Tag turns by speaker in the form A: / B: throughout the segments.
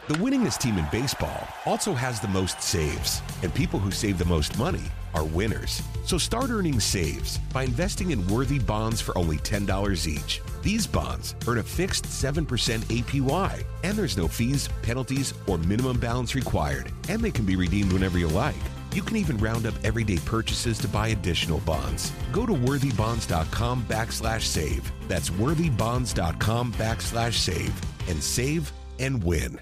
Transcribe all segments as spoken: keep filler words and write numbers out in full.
A: The winningest team in baseball also has the most saves, and people who save the most money are winners. So start earning saves by investing in worthy bonds for only ten dollars each. These bonds earn a fixed seven percent A P Y, and there's no fees, penalties, or minimum balance required, and they can be redeemed whenever you like. You can even round up everyday purchases to buy additional bonds. Go to worthybonds.com backslash save. That's worthybonds.com backslash save and save and win.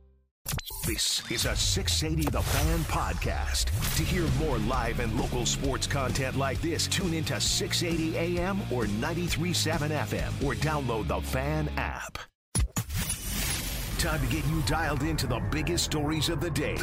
B: This is a six eighty The Fan podcast. To hear more live and local sports content like this, tune into six eighty A M or ninety-three point seven F M or download the Fan app. Time to get you dialed into the biggest stories of the day.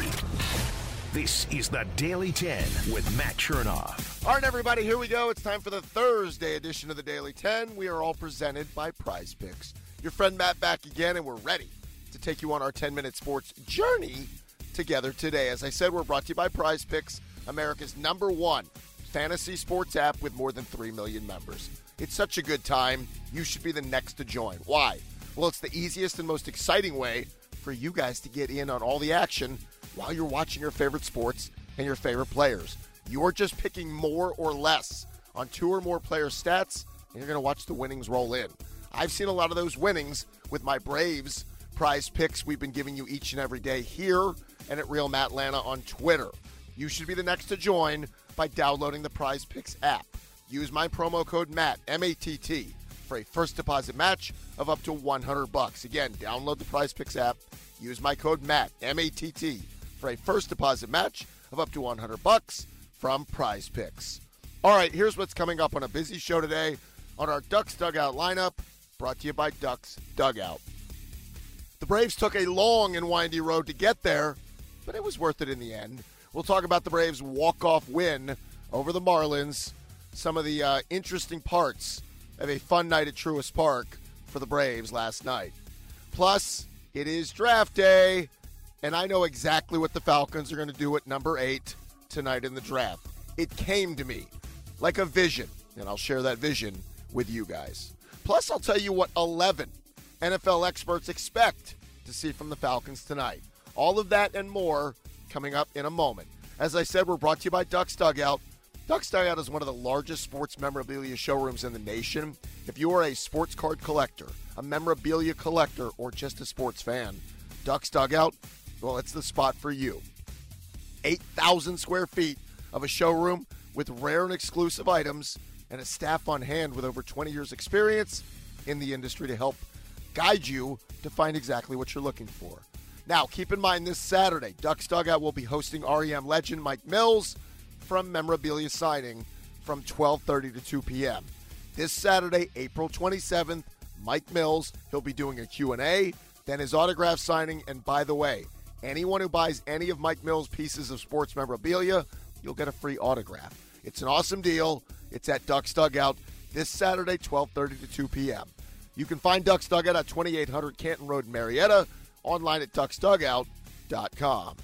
B: This is the Daily ten with Matt Chernoff.
C: All right, everybody, here we go. It's time for the Thursday edition of the Daily ten. We are all presented by Prize Picks. Your friend Matt back again, and we're ready to take you on our ten-minute sports journey together today. As I said, we're brought to you by Prize Picks, America's number one fantasy sports app with more than three million members. It's such a good time. You should be the next to join. Why? Well, it's the easiest and most exciting way for you guys to get in on all the action while you're watching your favorite sports and your favorite players. You're just picking more or less on two or more player stats, and you're going to watch the winnings roll in. I've seen a lot of those winnings with my Braves Prize Picks we've been giving you each and every day here and at Real Matt Lana on Twitter. You should be the next to join by downloading the Prize Picks app. Use my promo code MATT, M A T T, for a first deposit match of up to one hundred bucks. Again, download the Prize Picks app. Use my code MATT, M A T T, for a first deposit match of up to one hundred bucks from Prize Picks. All right, here's what's coming up on a busy show today on our Ducks Dugout lineup, brought to you by Ducks Dugout. The Braves took a long and windy road to get there, but it was worth it in the end. We'll talk about the Braves' walk-off win over the Marlins, some of the uh, interesting parts of a fun night at Truist Park for the Braves last night. Plus, it is draft day, and I know exactly what the Falcons are going to do at number eight tonight in the draft. It came to me like a vision, and I'll share that vision with you guys. Plus, I'll tell you what eleven N F L experts expect to see from the Falcons tonight. All of that and more coming up in a moment. As I said, we're brought to you by Ducks Dugout. Ducks Dugout is one of the largest sports memorabilia showrooms in the nation. If you are a sports card collector, a memorabilia collector, or just a sports fan, Ducks Dugout, well, it's the spot for you. eight thousand square feet of a showroom with rare and exclusive items and a staff on hand with over twenty years experience in the industry to help guide you to find exactly what you're looking for. Now, keep in mind this Saturday, Ducks Dugout will be hosting R E M legend Mike Mills from Memorabilia Signing from twelve thirty to two p.m. This Saturday, April twenty-seventh, Mike Mills, he'll be doing a Q and A, then his autograph signing, and by the way, anyone who buys any of Mike Mills' pieces of sports memorabilia, you'll get a free autograph. It's an awesome deal. It's at Ducks Dugout this Saturday, twelve thirty to two p.m. You can find Ducks Dugout at twenty-eight hundred Canton Road in Marietta, online at ducks dugout dot com.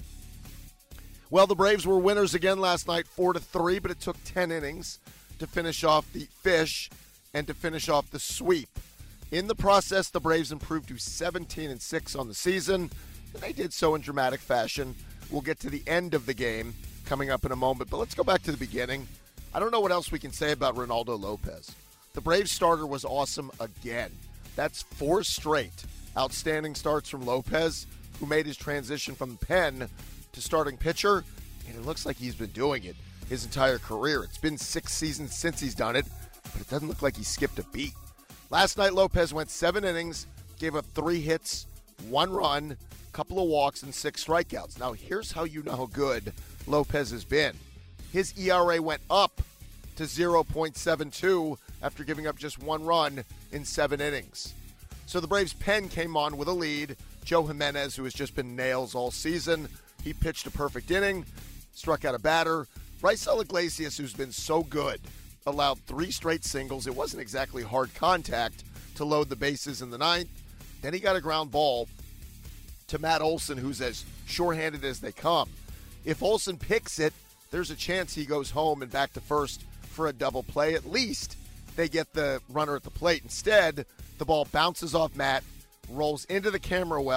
C: Well, the Braves were winners again last night, four to three, but it took ten innings to finish off the fish and to finish off the sweep. In the process, the Braves improved to seventeen and six on the season, and they did so in dramatic fashion. We'll get to the end of the game coming up in a moment, but let's go back to the beginning. I don't know what else we can say about Ronaldo Lopez. The Braves starter was awesome again. That's four straight outstanding starts from Lopez, who made his transition from the pen to starting pitcher, and it looks like he's been doing it his entire career. It's been six seasons since he's done it, but it doesn't look like he skipped a beat. Last night, Lopez went seven innings, gave up three hits, one run, a couple of walks, and six strikeouts. Now, here's how you know how good Lopez has been. His E R A went up to zero point seven two after giving up just one run in seven innings. So the Braves' pen came on with a lead. Joe Jimenez, who has just been nails all season, he pitched a perfect inning, struck out a batter. Raisel Iglesias, who's been so good, allowed three straight singles. It wasn't exactly hard contact to load the bases in the ninth. Then he got a ground ball to Matt Olson, who's as sure-handed as they come. If Olson picks it, there's a chance he goes home and back to first for a double play. At least they get the runner at the plate. Instead, the ball bounces off Matt, rolls into the camera well,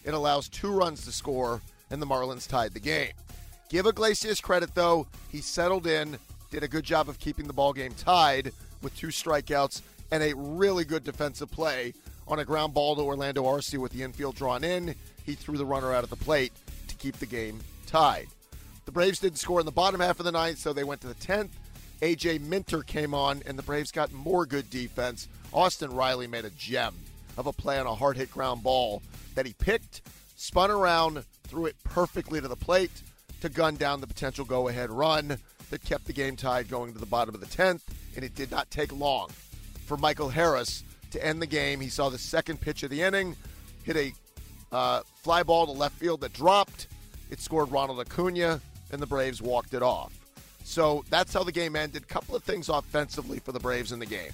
C: It allows two runs to score, and the Marlins tied the game. Give Iglesias credit, though. He settled in, did a good job of keeping the ball game tied with two strikeouts and a really good defensive play on a ground ball to Orlando Arce with the infield drawn in. He threw the runner out at the plate to keep the game tied. The Braves didn't score in the bottom half of the ninth, so they went to the tenth. A J Minter came on, and the Braves got more good defense. Austin Riley made a gem of a play on a hard-hit ground ball that he picked, spun around, threw it perfectly to the plate to gun down the potential go-ahead run that kept the game tied going to the bottom of the tenth, and it did not take long for Michael Harris to end the game. He saw the second pitch of the inning, hit a uh, fly ball to left field that dropped. It scored Ronald Acuna, and the Braves walked it off. So that's how the game ended. A couple of things offensively for the Braves in the game.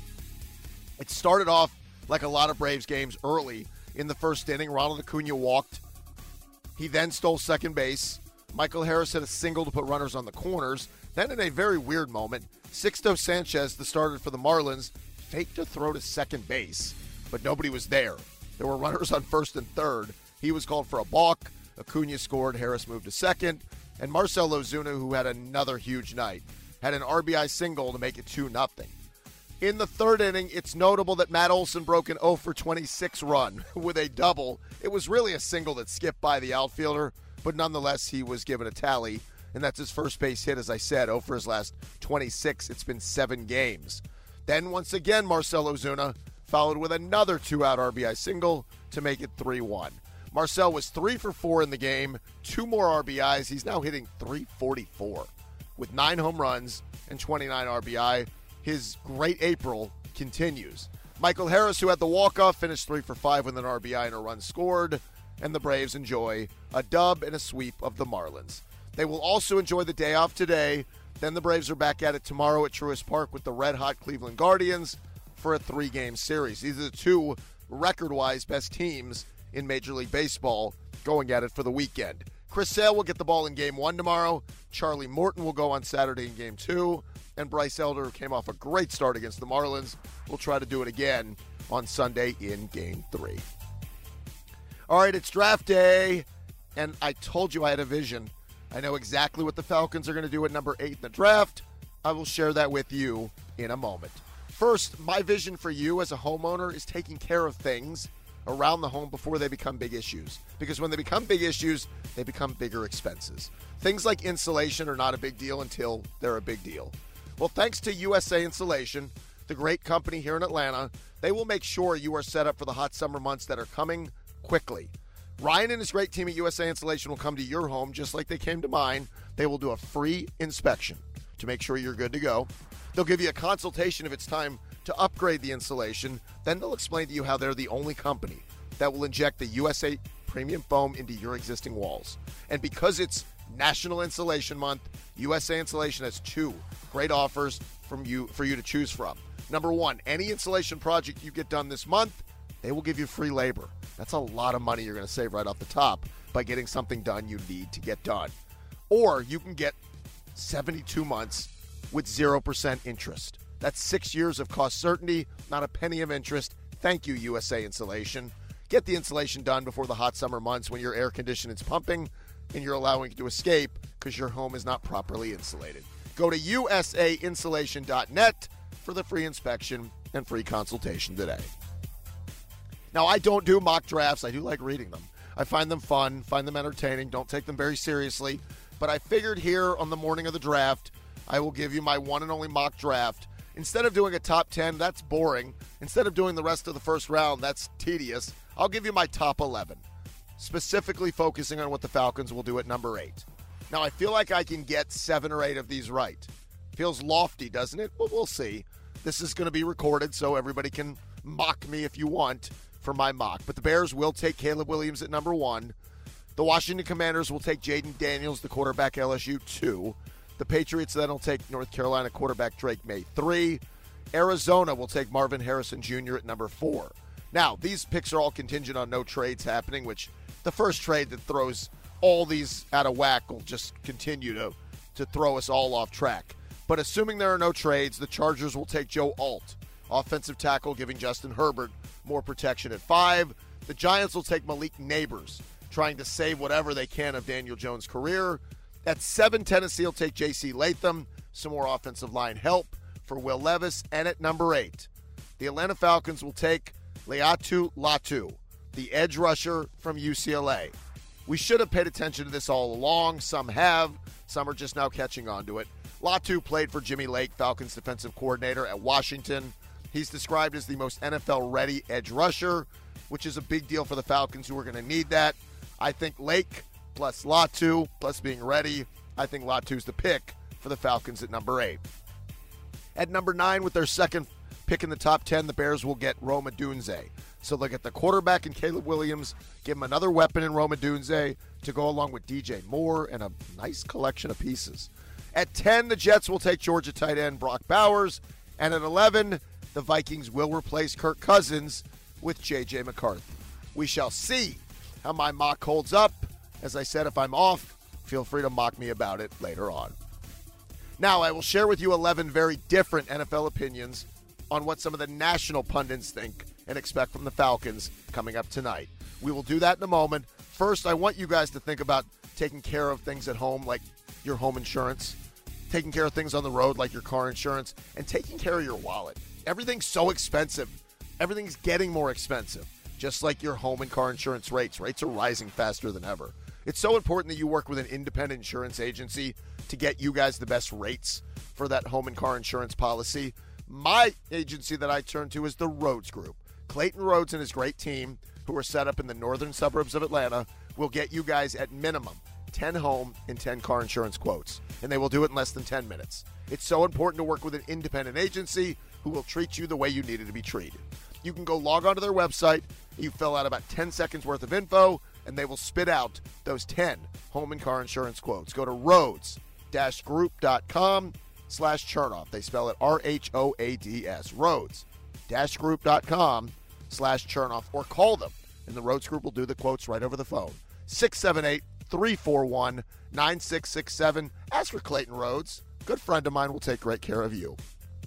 C: It started off like a lot of Braves games early in the first inning. Ronald Acuna walked. He then stole second base. Michael Harris hit a single to put runners on the corners. Then in a very weird moment, Sixto Sanchez, the starter for the Marlins, faked a throw to second base, but nobody was there. There were runners on first and third. He was called for a balk. Acuna scored. Harris moved to second. And Marcell Ozuna, who had another huge night, had an R B I single to make it two nothing. In the third inning, it's notable that Matt Olson broke an oh for twenty-six run with a double. It was really a single that skipped by the outfielder, but nonetheless, he was given a tally, and that's his first base hit, as I said, oh for his last twenty-six. It's been seven games. Then, once again, Marcell Ozuna followed with another two-out R B I single to make it three one. Marcell was three for four in the game, two more R B Is. He's now hitting three forty-four with nine home runs and twenty-nine R B I. His great April continues. Michael Harris, who had the walk-off, finished three for five with an R B I and a run scored, and the Braves enjoy a dub and a sweep of the Marlins. They will also enjoy the day off today. Then the Braves are back at it tomorrow at Truist Park with the red-hot Cleveland Guardians for a three-game series. These are the two record-wise best teams in Major League Baseball going at it for the weekend. Chris Sale will get the ball in Game one tomorrow. Charlie Morton will go on Saturday in Game two. And Bryce Elder, who came off a great start against the Marlins, will try to do it again on Sunday in Game three. All right, it's draft day, and I told you I had a vision. I know exactly what the Falcons are going to do at number eight in the draft. I will share that with you in a moment. First, my vision for you as a homeowner is taking care of things around the home before they become big issues. Because when they become big issues, they become bigger expenses. Things like insulation are not a big deal until they're a big deal. Well, thanks to U S A Insulation, the great company here in Atlanta, they will make sure you are set up for the hot summer months that are coming quickly. Ryan and his great team at U S A Insulation will come to your home just like they came to mine. They will do a free inspection to make sure you're good to go. They'll give you a consultation if it's time to upgrade the insulation. Then they'll explain to you how they're the only company that will inject the U S A premium foam into your existing walls. And because it's National Insulation Month, U S A Insulation has two great offers from you for you to choose from. Number one, any insulation project you get done this month, they will give you free labor. That's a lot of money you're going to save right off the top by getting something done you need to get done. Or you can get seventy-two months with zero percent interest. That's six years of cost certainty, not a penny of interest. Thank you, U S A Insulation. Get the insulation done before the hot summer months when your air conditioning is pumping and you're allowing it to escape because your home is not properly insulated. Go to U S A insulation dot net for the free inspection and free consultation today. Now, I don't do mock drafts. I do like reading them. I find them fun, find them entertaining, don't take them very seriously. But I figured here on the morning of the draft, I will give you my one and only mock draft. Instead of doing a top ten, that's boring. Instead of doing the rest of the first round, that's tedious. I'll give you my top eleven, specifically focusing on what the Falcons will do at number eight. Now, I feel like I can get seven or eight of these right. Feels lofty, doesn't it? Well, we'll see. This is going to be recorded, so everybody can mock me if you want for my mock. But the Bears will take Caleb Williams at number one. The Washington Commanders will take Jaden Daniels, the quarterback, L S U, two. The Patriots then will take North Carolina quarterback Drake May, three. Arizona will take Marvin Harrison Junior at number four. Now, these picks are all contingent on no trades happening, which the first trade that throws all these out of whack will just continue to, to throw us all off track. But assuming there are no trades, the Chargers will take Joe Alt, offensive tackle, giving Justin Herbert more protection at five. The Giants will take Malik Neighbors, trying to save whatever they can of Daniel Jones' career. At seven, Tennessee will take J C Latham, some more offensive line help for Will Levis. And at number eight, the Atlanta Falcons will take Laiatu Latu, the edge rusher from U C L A. We should have paid attention to this all along. Some have. Some are just now catching on to it. Latu played for Jimmy Lake, Falcons defensive coordinator at Washington. He's described as the most N F L-ready edge rusher, which is a big deal for the Falcons, who are going to need that. I think Lake plus Latu plus being ready, I think Latu's the pick for the Falcons at number eight. At number nine, with their second pick in the top ten, the Bears will get Rome Odunze. So they'll get the quarterback in Caleb Williams, give him another weapon in Rome Odunze to go along with D J Moore and a nice collection of pieces. At ten, the Jets will take Georgia tight end Brock Bowers. And at eleven, the Vikings will replace Kirk Cousins with J J McCarthy. We shall see how my mock holds up. As I said, if I'm off, feel free to mock me about it later on. Now, I will share with you eleven very different N F L opinions on what some of the national pundits think and expect from the Falcons coming up tonight. We will do that in a moment. First, I want you guys to think about taking care of things at home, like your home insurance, taking care of things on the road, like your car insurance, and taking care of your wallet. Everything's so expensive. Everything's getting more expensive, just like your home and car insurance rates. Rates are rising faster than ever. It's so important that you work with an independent insurance agency to get you guys the best rates for that home and car insurance policy. My agency that I turn to is the Rhodes Group. Clayton Rhodes and his great team, who are set up in the northern suburbs of Atlanta, will get you guys at minimum ten home and ten car insurance quotes, and they will do it in less than ten minutes. It's so important to work with an independent agency who will treat you the way you needed to be treated. You can go log on to their website, you fill out about ten seconds worth of info, and they will spit out those ten home and car insurance quotes. Go to Rhodes-Group.com slash Chernoff. They spell it R H O A D S. Rhodes-Group.com slash Chernoff, or call them, and the Rhodes Group will do the quotes right over the phone. six seven eight, three four one, nine six six seven. Ask for Clayton Rhodes. Good friend of mine will take great care of you.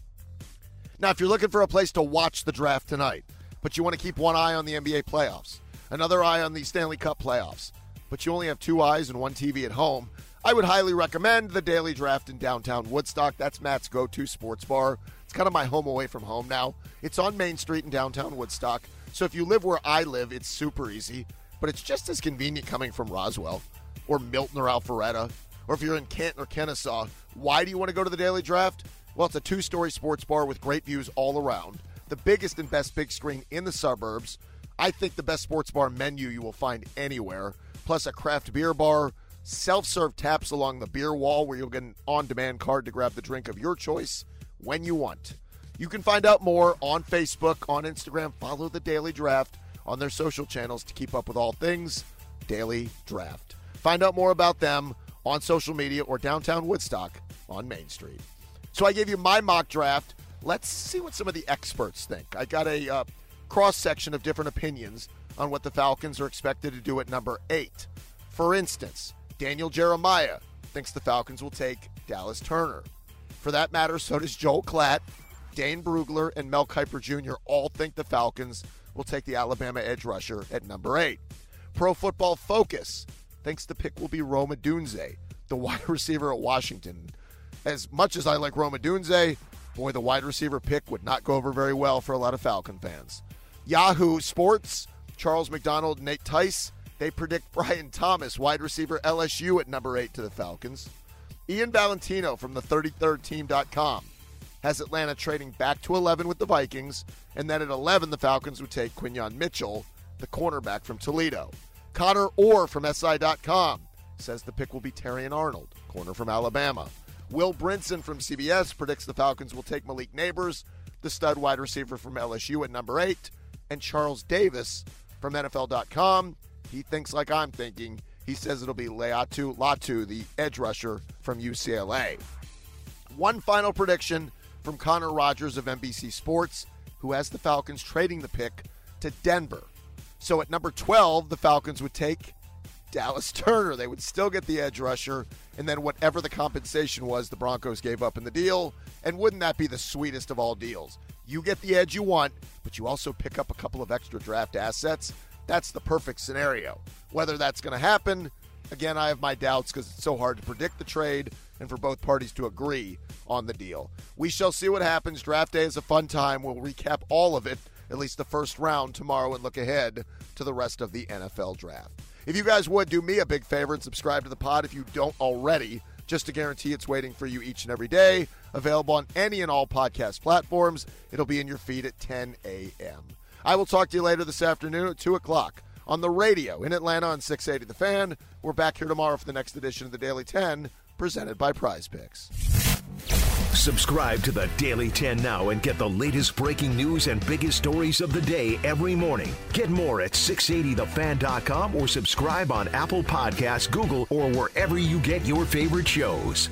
C: Now, if you're looking for a place to watch the draft tonight, but you want to keep one eye on the N B A playoffs, another eye on the Stanley Cup playoffs, but you only have two eyes and one T V at home, I would highly recommend the Daily Draft in downtown Woodstock. That's Matt's go-to sports bar. It's kind of my home away from home now. It's on Main Street in downtown Woodstock. So if you live where I live, it's super easy, but it's just as convenient coming from Roswell or Milton or Alpharetta, or if you're in Canton or Kennesaw. Why do you want to go to the Daily Draft? Well, it's a two-story sports bar with great views all around, the biggest and best big screen in the suburbs. I think the best sports bar menu you will find anywhere, plus a craft beer bar, self-serve taps along the beer wall where you'll get an on-demand card to grab the drink of your choice when you want. You can find out more on Facebook, on Instagram. Follow the Daily Draft on their social channels to keep up with all things Daily Draft. Find out more about them on social media or downtown Woodstock on Main Street. So I gave you my mock draft. Let's see what some of the experts think. I got a uh, cross-section of different opinions on what the Falcons are expected to do at number eight. For instance, Daniel Jeremiah thinks the Falcons will take Dallas Turner. For that matter, so does Joel Klatt, Dane Brugler, and Mel Kiper Junior all think the Falcons will take the Alabama edge rusher at number eight. Pro Football Focus thinks the pick will be Rome Odunze, the wide receiver at Washington. As much as I like Rome Odunze, boy, the wide receiver pick would not go over very well for a lot of Falcon fans. Yahoo Sports, Charles McDonald, Nate Tice, they predict Brian Thomas, wide receiver L S U, at number eight to the Falcons. Ian Valentino from the thirty-third team dot com has Atlanta trading back to eleven with the Vikings, and then at eleven the Falcons would take Quinyon Mitchell, the cornerback from Toledo. Connor Orr from S I dot com says the pick will be Terrion Arnold, corner from Alabama. Will Brinson from C B S predicts the Falcons will take Malik Neighbors, the stud wide receiver from L S U, at number eight. And Charles Davis from N F L dot com, he thinks like I'm thinking. He says it'll be Laiatu Latu, the edge rusher from U C L A. One final prediction from Connor Rogers of N B C Sports, who has the Falcons trading the pick to Denver. So at number twelve, the Falcons would take Dallas Turner. They would still get the edge rusher, and then whatever the compensation was, the Broncos gave up in the deal. And wouldn't that be the sweetest of all deals? You get the edge you want, but you also pick up a couple of extra draft assets. That's the perfect scenario. Whether that's going to happen, again, I have my doubts because it's so hard to predict the trade and for both parties to agree on the deal. We shall see what happens. Draft day is a fun time. We'll recap all of it, at least the first round tomorrow, and look ahead to the rest of the N F L draft. If you guys would do me a big favor and subscribe to the pod if you don't already, just to guarantee it's waiting for you each and every day. Available on any and all podcast platforms. It'll be in your feed at ten a.m. I will talk to you later this afternoon at two o'clock on the radio in Atlanta on six eighty The Fan. We're back here tomorrow for the next edition of the Daily ten, presented by Prize Picks.
B: Subscribe to the Daily ten now and get the latest breaking news and biggest stories of the day every morning. Get more at six eighty the fan dot com or subscribe on Apple Podcasts, Google, or wherever you get your favorite shows.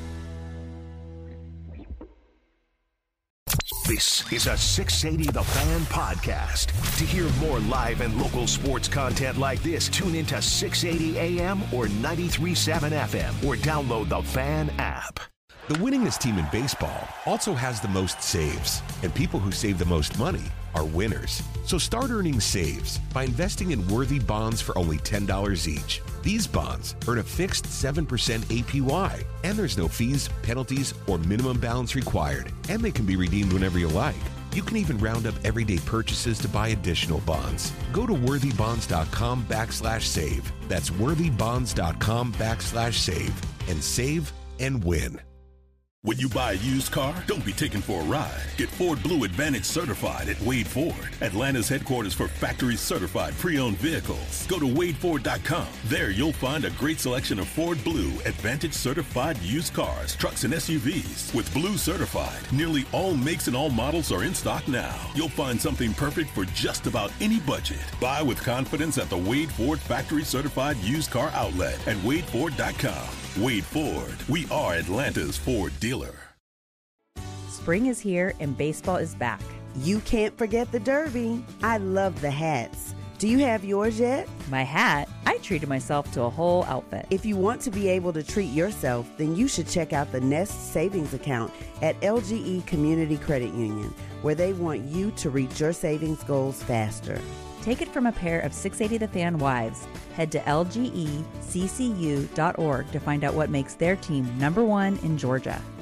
B: This is a six eighty The Fan podcast. To hear more live and local sports content like this, tune into six eighty A M or ninety-three point seven F M or download the Fan app.
A: The winningest team in baseball also has the most saves, and people who save the most money are winners. So start earning saves by investing in worthy bonds for only ten dollars each. These bonds earn a fixed seven percent A P Y, and there's no fees, penalties, or minimum balance required, and they can be redeemed whenever you like. You can even round up everyday purchases to buy additional bonds. Go to worthybonds.com backslash save. That's worthybonds.com backslash save and save and win.
D: When you buy a used car, don't be taken for a ride. Get Ford Blue Advantage certified at Wade Ford, Atlanta's headquarters for factory certified pre-owned vehicles. Go to wade ford dot com. There you'll find a great selection of Ford Blue Advantage certified used cars, trucks, and S U Vs. With Blue certified, nearly all makes and all models are in stock now. You'll find something perfect for just about any budget. Buy with confidence at the Wade Ford factory certified used car outlet at wade ford dot com. Wade Ford, we are Atlanta's Ford dealer.
E: Spring is here and baseball is back.
F: You can't forget the Derby. I love the hats. Do you have yours yet?
E: My hat? I treated myself to a whole outfit.
F: If you want to be able to treat yourself, then you should check out the Nest Savings Account at L G E Community Credit Union, where they want you to reach your savings goals faster.
E: Take it from a pair of six eighty The Fan wives. Head to L G E C C U dot org to find out what makes their team number one in Georgia.